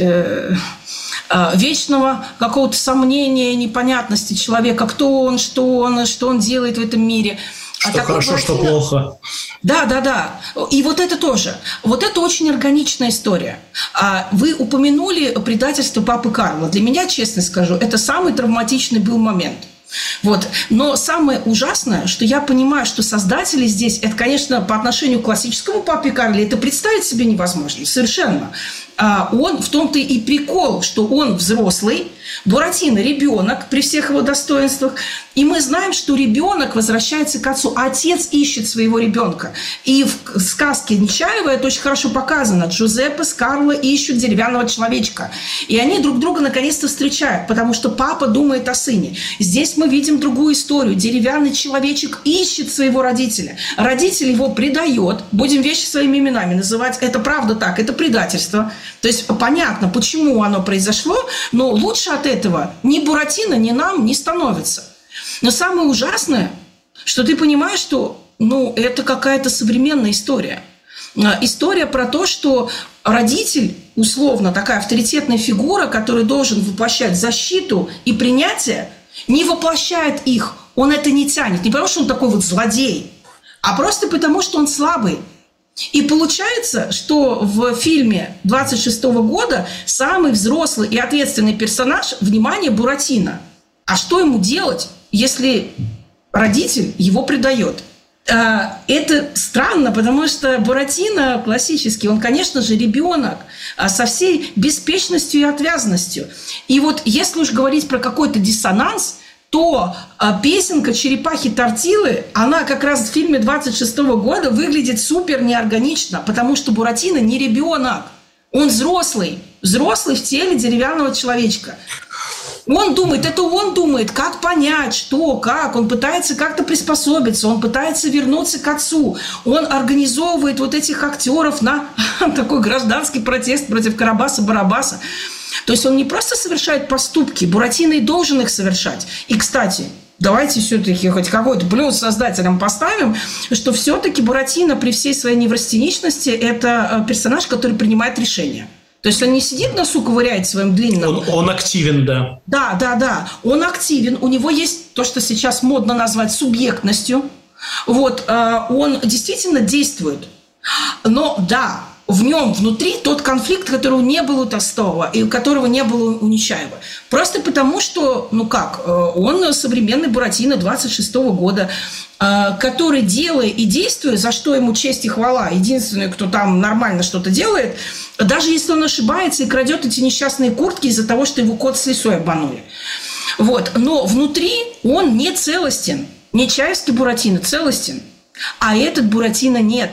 вечного какого-то сомнения, непонятности человека, кто он, что он, что он делает в этом мире. Что а хорошо, что плохо. Да, да, да. И вот это тоже. Вот это очень органичная история. Вы упомянули предательство папы Карла. Для меня, честно скажу, это самый травматичный был момент. Вот. Но самое ужасное, что я понимаю, что создатели здесь, это, конечно, по отношению к классическому папе Карле, это представить себе невозможно. Совершенно. Он, в том-то и прикол, что он взрослый, Буратино ребенок при всех его достоинствах. И мы знаем, что ребенок возвращается к отцу. Отец ищет своего ребенка. И в сказке Нечаева это очень хорошо показано. Джузеппе с Карло ищут деревянного человечка. И они друг друга наконец-то встречают, потому что папа думает о сыне. Здесь мы видим другую историю. Деревянный человечек ищет своего родителя. Родитель его предает. Будем вещи своими именами называть. Это правда так, это предательство. То есть понятно, почему оно произошло, но лучше от этого ни Буратино, ни нам не становится. Но самое ужасное, что ты понимаешь, что ну, это какая-то современная история. История про то, что родитель, условно, такая авторитетная фигура, который должен воплощать защиту и принятие, не воплощает их. Он это не тянет. Не потому, что он такой вот злодей, а просто потому, что он слабый. И получается, что в фильме двадцать шестого года самый взрослый и ответственный персонаж, внимание, Буратино. А что ему делать, если родитель его предает? Это странно, потому что Буратино классический, он, конечно же, ребенок со всей беспечностью и отвязностью. И вот если уж говорить про какой-то диссонанс, то песенка «Черепахи-тортилы», она как раз в фильме двадцать шестого года выглядит супер неорганично, потому что Буратино не ребенок, он взрослый, взрослый в теле деревянного человечка. Он думает, это он думает, как понять, что, как. Он пытается как-то приспособиться, он пытается вернуться к отцу. Он организовывает вот этих актеров на такой гражданский протест против Карабаса-Барабаса. То есть он не просто совершает поступки, Буратино и должен их совершать. И, кстати, давайте все-таки хоть какой-то плюс создателям поставим, что все-таки Буратино при всей своей неврастеничности – это персонаж, который принимает решения. То есть он не сидит носу ковыряет своим длинным. Он, он активен, да. Да, да, да. Он активен. У него есть то, что сейчас модно назвать субъектностью. Вот. Он действительно действует. Но да, в нем внутри тот конфликт, которого не было у Толстого и которого не было у Нечаева. Просто потому, что, ну как, он современный Буратино двадцать шестого года, который, делая и действуя, за что ему честь и хвала, единственный, кто там нормально что-то делает, даже если он ошибается и крадет эти несчастные куртки из-за того, что его кот с лисой обманули. Вот. Но внутри он не целостен. Нечаевский Буратино целостен, а этот Буратино нет.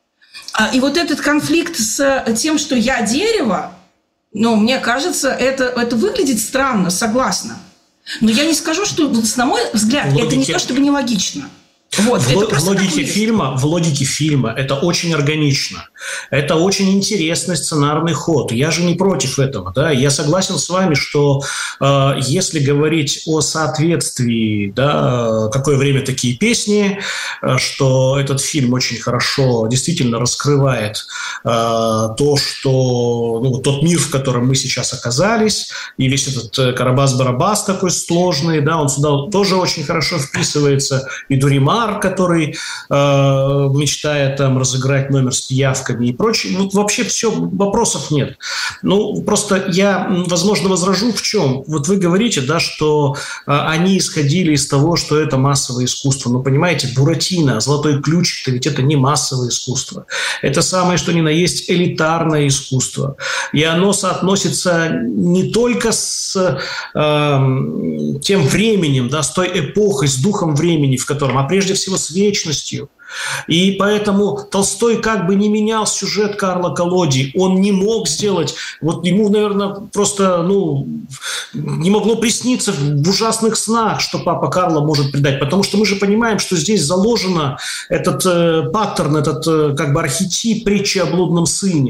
И вот этот конфликт с тем, что я дерево, ну, мне кажется, это, это выглядит странно, согласна. Но я не скажу, что, на мой взгляд, логике... это не то, чтобы нелогично. Вот, в, это в, логике фильма, в логике фильма это очень органично. Это очень интересный сценарный ход. Я же не против этого. Да? Я согласен с вами, что э, если говорить о соответствии, да, какое время такие песни, э, что этот фильм очень хорошо действительно раскрывает э, то, что ну, тот мир, в котором мы сейчас оказались, и весь этот Карабас-Барабас такой сложный, да, он сюда тоже очень хорошо вписывается, и Дуримар, который э, мечтает там разыграть номер с пиявками и прочее. Ну, вообще все, вопросов нет. Ну, просто я, возможно, возражу в чем. Вот вы говорите, да, что э, они исходили из того, что это массовое искусство. Но, понимаете, Буратино, Золотой ключик-то ведь это не массовое искусство. Это самое, что ни на есть элитарное искусство. И оно соотносится не только с э, тем временем, да, с той эпохой, с духом времени, в котором, а прежде всего с вечностью. И поэтому Толстой как бы не менял сюжет Карла Колоди. Он не мог сделать, вот ему, наверное, просто ну, не могло присниться в ужасных снах, что папа Карло может предать. Потому что мы же понимаем, что здесь заложено этот э, паттерн, этот э, как бы архетип притчи о блудном сыне.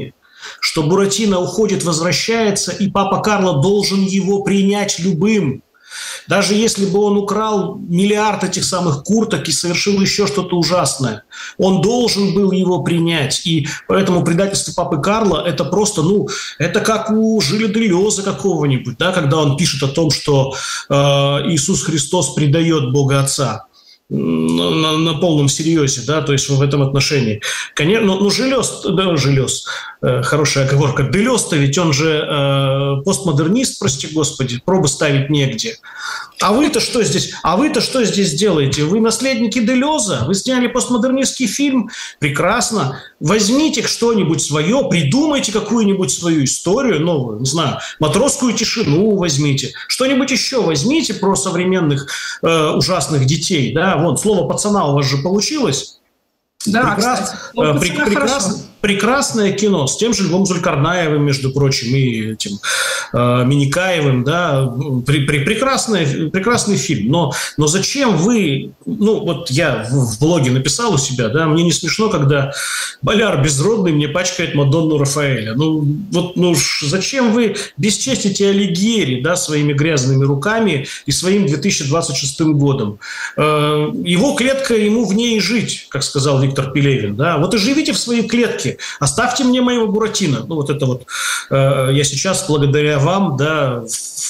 что Буратино уходит, возвращается, и папа Карло должен его принять любым. Даже если бы он украл миллиард этих самых курток и совершил еще что-то ужасное, он должен был его принять. И поэтому предательство папы Карло – это просто, ну, это как у Жиля Делеза какого-нибудь, да, когда он пишет о том, что э, Иисус Христос предает Бога Отца. На, на полном серьезе, да, то есть в этом отношении. Конечно, ну, ну Желез, да, Желез, э, хорошая оговорка. Делез-то ведь он же э, постмодернист, прости господи, пробы ставить негде. А вы-то что здесь? А вы-то что здесь делаете? Вы наследники Делеза? Вы сняли постмодернистский фильм? Прекрасно. Возьмите что-нибудь свое, придумайте какую-нибудь свою историю новую, не знаю, «Матросскую тишину» возьмите, что-нибудь еще возьмите про современных э, ужасных детей, да, вон, слово «пацана» у вас же получилось. Да, Прекрас... кстати. Ну, Прек... Прекрас... Прекрасное кино с тем же Львом Зулькарнаевым, между прочим, и этим э, Миникаевым, да, Пре... прекрасный, прекрасный фильм. Но, но зачем вы, ну вот я в, в блоге написал у себя, да, мне не смешно, когда Боляр Безродный мне пачкает Мадонну Рафаэля. Ну вот, ну зачем вы бесчестите Алигьери, да, своими грязными руками и своим две тысячи двадцать шестым годом? Э, его клетка, ему в ней жить, как сказал Виктор Пелевин, да. Вот и живите в своей клетке. Оставьте мне моего Буратино. Ну, вот это вот э, я сейчас, благодаря вам, да,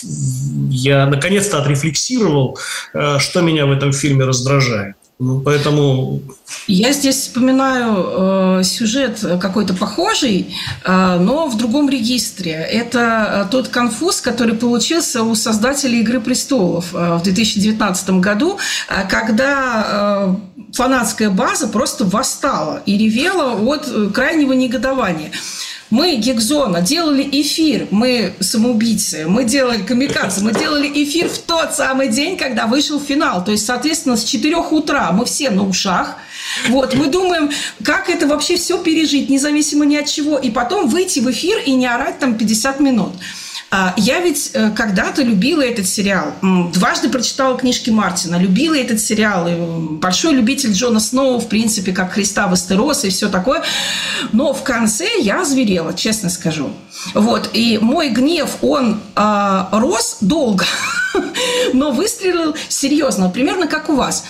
я наконец-то отрефлексировал, э, что меня в этом фильме раздражает. Ну, поэтому... Я здесь вспоминаю э, сюжет какой-то похожий, э, но в другом регистре. Это тот конфуз, который получился у создателей «Игры престолов» э, в две тысячи девятнадцатом году, э, когда э, фанатская база просто восстала и ревела от крайнего негодования. Мы, Гигзона, делали эфир, мы самоубийцы, мы делали камикадзе, мы делали эфир в тот самый день, когда вышел финал. То есть, соответственно, с четырёх утра мы все на ушах. Вот, мы думаем, как это вообще все пережить, независимо ни от чего, и потом выйти в эфир и не орать там пятьдесят минут. Я ведь когда-то любила этот сериал. Дважды прочитала книжки Мартина. Любила этот сериал. И большой любитель Джона Сноу, в принципе, как Христа Вестероса и все такое. Но в конце я озверела, честно скажу. Вот. И мой гнев, он э, рос долго, но выстрелил серьезно. Примерно как у вас.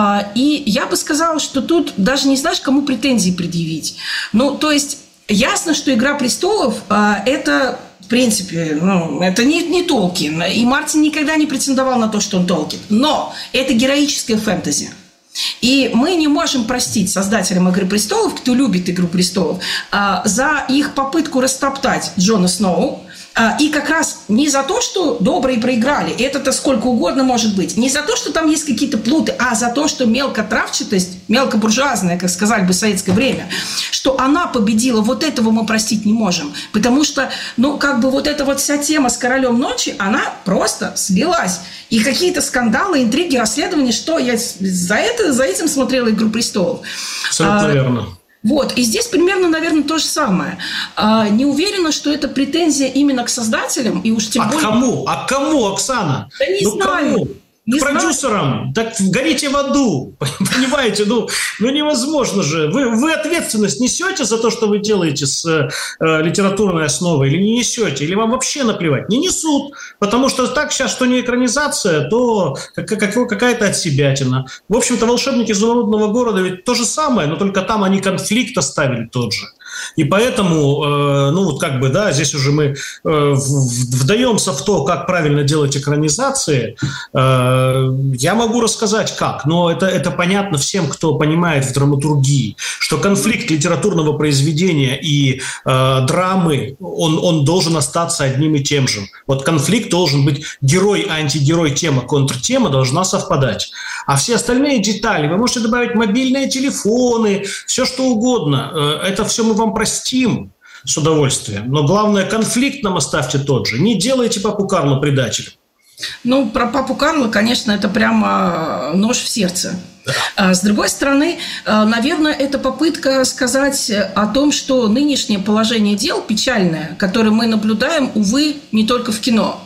И я бы сказала, что тут даже не знаешь, кому претензии предъявить. Ну, то есть, ясно, что «Игра престолов» э, – это... В принципе, ну, это не, не Толкин. И Мартин никогда не претендовал на то, что он Толкин. Но это героическое фэнтези. И мы не можем простить создателям «Игры престолов», кто любит «Игру престолов», за их попытку растоптать Джона Сноу. И как раз не за то, что добрые проиграли, это-то сколько угодно может быть, не за то, что там есть какие-то плуты, а за то, что мелкотравчатость, мелкобуржуазная, как сказали бы в советское время, что она победила, вот этого мы простить не можем. Потому что, ну, как бы вот эта вот вся тема с «Королем ночи», она просто слилась. И какие-то скандалы, интриги, расследования, что я за, это, за этим смотрела «Игру престолов». Абсолютно а, верно. Вот, и здесь примерно, наверное, то же самое. А, не уверена, что это претензия именно к создателям, и уж тем а более... А кому? А кому, Оксана? Да не ну, знаю. Кому? К не продюсерам, знаю. Так горите в аду, понимаете, ну, ну невозможно же. Вы, вы ответственность несете за то, что вы делаете с э, литературной основой, или не несете, или вам вообще наплевать? Не несут, потому что так сейчас, что не экранизация, то как, как, какая-то отсебятина. В общем-то, «Волшебники изумрудного города» ведь то же самое, но только там они конфликт оставили тот же. И поэтому, э, ну вот как бы, да, здесь уже мы э, вдаемся в то, как правильно делать экранизации. Э, я могу рассказать, как, но это, это понятно всем, кто понимает в драматургии, что конфликт литературного произведения и э, драмы, он, он должен остаться одним и тем же. Вот конфликт должен быть герой, антигерой, тема, контртема должна совпадать. А все остальные детали, вы можете добавить мобильные телефоны, все что угодно, э, это все мы вам простим с удовольствием. Но главное, конфликт нам оставьте тот же. Не делайте папу Карло предателем. Ну, про папу Карло, конечно, это прямо нож в сердце. Да. С другой стороны, наверное, это попытка сказать о том, что нынешнее положение дел печальное, которое мы наблюдаем, увы, не только в кино.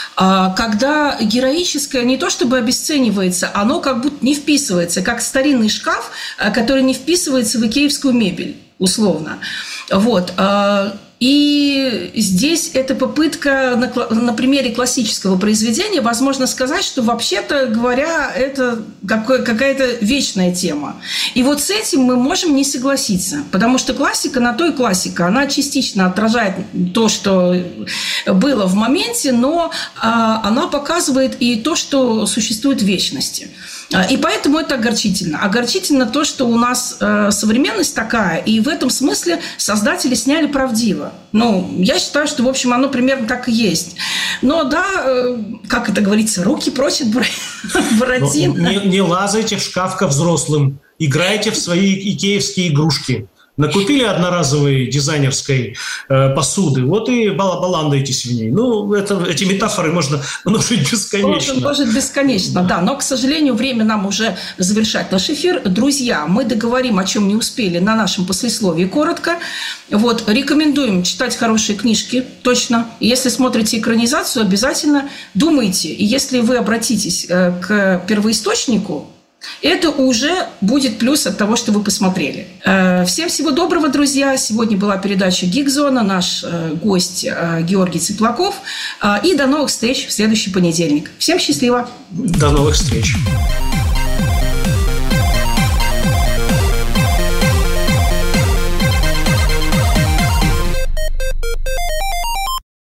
Когда героическое не то чтобы обесценивается, оно как будто не вписывается, как старинный шкаф, который не вписывается в икеевскую мебель, условно. Вот. И здесь эта попытка на, на примере классического произведения, возможно сказать, что вообще-то говоря, это какой, какая-то вечная тема. И вот с этим мы можем не согласиться, потому что классика на то и классика. Она частично отражает то, что было в моменте, но а, она показывает и то, что существует в вечности. И поэтому это огорчительно. Огорчительно то, что у нас э, современность такая, и в этом смысле создатели сняли правдиво. Ну, я считаю, что, в общем, оно примерно так и есть. Но, да, э, как это говорится, руки просят Буратино. Не, не лазайте в шкаф ко взрослым, играйте в свои икеевские игрушки. Накупили одноразовой дизайнерской э, посуды, вот и баландаетесь в ней. Ну, это, эти метафоры можно множить бесконечно. Можно множить бесконечно, да. Но, к сожалению, время нам уже завершать наш эфир. Друзья, мы договорим, о чем не успели, на нашем послесловии коротко. Вот, рекомендуем читать хорошие книжки, точно. Если смотрите экранизацию, обязательно думайте. И если вы обратитесь э, к первоисточнику, это уже будет плюс от того, что вы посмотрели. Всем всего доброго, друзья. Сегодня была передача «Гик-зона», наш гость Георгий Цыплаков. И до новых встреч в следующий понедельник. Всем счастливо. До новых встреч.